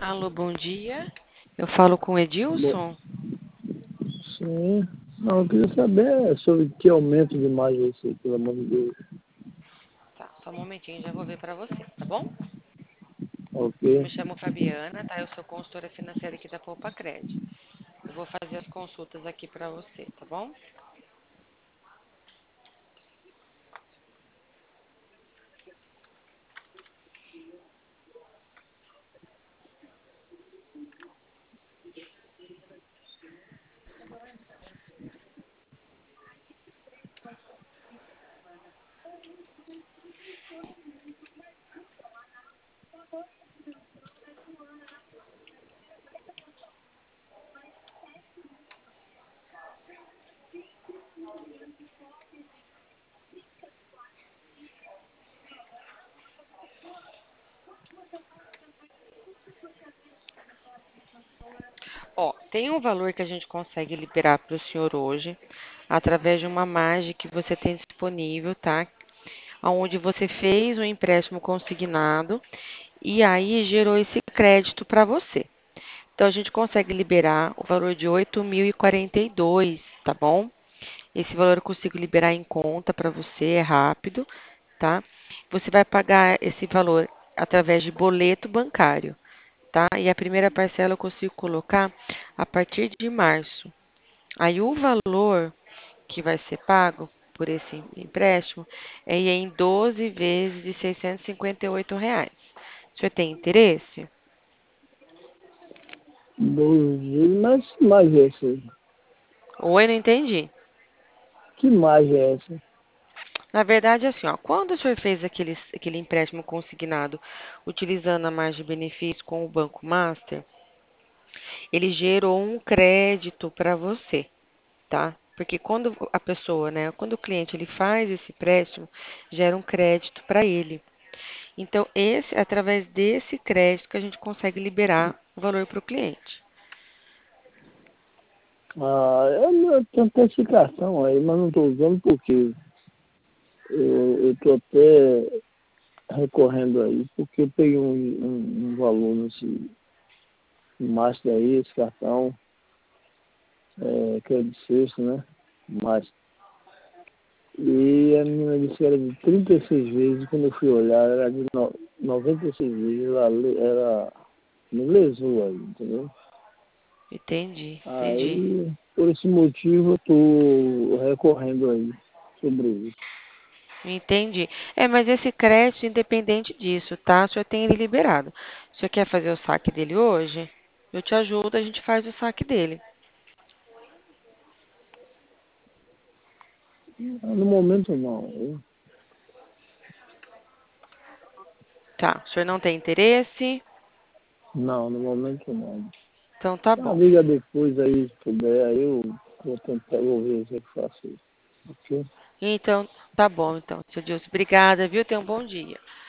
Alô, bom dia. Eu falo com o Bom, Edilson. sim. Não, eu queria saber sobre que aumento de imagem é esse, pelo amor de Deus. Tá, só um momentinho, já vou ver para você, tá bom? Ok. Me chamo Fabiana, tá? Eu sou consultora financeira aqui da Poupa Cred. Eu vou fazer as consultas aqui para você, tá bom? Ó, tem um valor que a gente consegue liberar para o senhor hoje, através de uma margem que você tem disponível, tá? Onde você fez um empréstimo consignado e aí gerou esse crédito para você. Então, a gente consegue liberar o valor de 8.042, tá bom? Esse valor eu consigo liberar em conta para você, é rápido, tá? Você vai pagar esse valor através de boleto bancário, tá? E a primeira parcela eu consigo colocar a partir de março. Aí o valor que vai ser pago por esse empréstimo é em 12 vezes de R$ 658. O senhor tem interesse? 12, mas que imagem é essa? Oi, não entendi. Que imagem é essa? Na verdade, assim, ó, quando o senhor fez aquele empréstimo consignado utilizando a margem de benefício com o Banco Master, ele gerou um crédito para você, tá? Porque quando a pessoa, né, quando o cliente ele faz esse empréstimo, gera um crédito para ele. Então, esse, através desse crédito que a gente consegue liberar o valor para o cliente. Ah, eu tenho até esse cartão aí, mas não estou usando porque eu estou até recorrendo aí, porque eu peguei um valor nesse Master aí, esse cartão, que é de sexto, né? Mas e a menina disse que era de 36 vezes, quando eu fui olhar, era de 96 vezes, era me lesou aí, entendeu? Entendi, entendi. Aí, por esse motivo, eu estou recorrendo aí sobre isso. Entendi. É, mas esse crédito, independente disso, tá? O senhor tem ele liberado. O senhor quer fazer o saque dele hoje? Eu te ajudo, a gente faz o saque dele. No momento, não. Tá. O senhor não tem interesse? Não, no momento, não. Então tá Tá, bom. liga depois aí, se puder, aí eu vou tentar, vou ver se eu faço isso. Ok? Então, tá bom, então, seu Dilson. Obrigada, viu? Tenha um bom dia.